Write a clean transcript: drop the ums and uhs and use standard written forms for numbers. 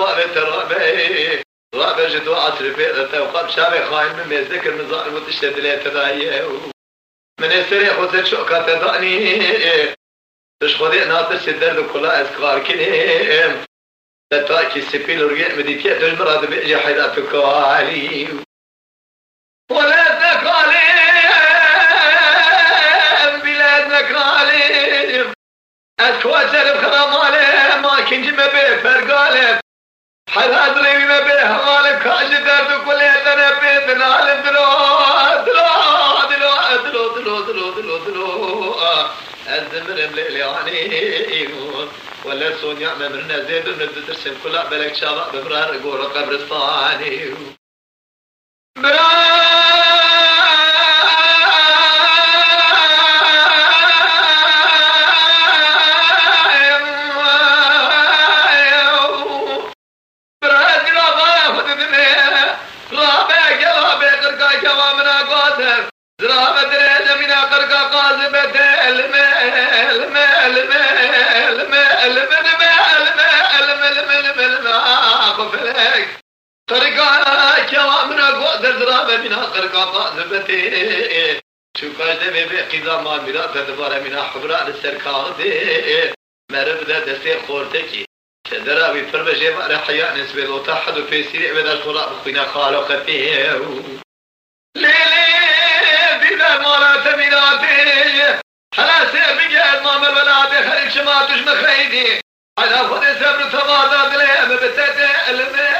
رابع جدو عصر فيرته وقام شابي خاين من ذكر من ظالم وتشتد لي تدايه من يسري خذ شوكة تداني تش خذي ناطر سدرد كلها اسكار كنيم تتاكي سبيل ورقع مديتيا تجمرات بيجي حياتك علي ولا تكاليم بلادك عليم اتكواتر بخرام عليم ما كنت ما بيه فرقالم حد أدري ما بيه غالب كاش دردك ولا أنا بيت نعلم درو الزمر مليلي عني ولا سونيا ممرنا زيد ونترسم كل بلك شباب بمرار قول قبرستاني طريقك يا وامنا قدر درابة منها قرقاطة ذبتي شو كاش دبي بقيدا ما مرات دبارة منها حبراء للسركاضي مربدا دستي خورتكي درابي فربجي مارا حياء نسبة لو تحدو في سيري بدا الخراء بخوينا خالقتي ليلي بدا مارات مناتي حلا سيبقى المامر بلادي خليك شماتوش مخيدي على فضي سبر تمادا دلي ببتتي المي